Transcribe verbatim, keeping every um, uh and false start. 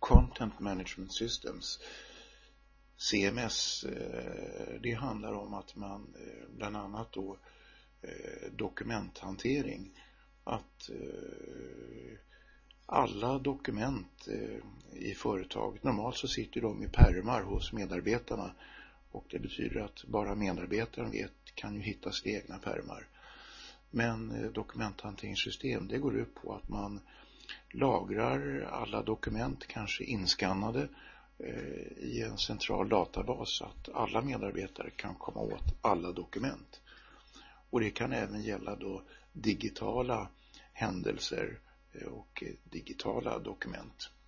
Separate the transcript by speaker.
Speaker 1: Content Management Systems, C M S. Det handlar om att man bland annat då dokumenthantering, att alla dokument i företaget, normalt så sitter de i pärmar hos medarbetarna, och det betyder att bara medarbetaren vet, kan ju hitta sina egna pärmar. Men dokumenthanteringssystem, det går ut på att man lagrar alla dokument, kanske inskannade, i en central databas så att alla medarbetare kan komma åt alla dokument. Och det kan även gälla då digitala händelser och digitala dokument.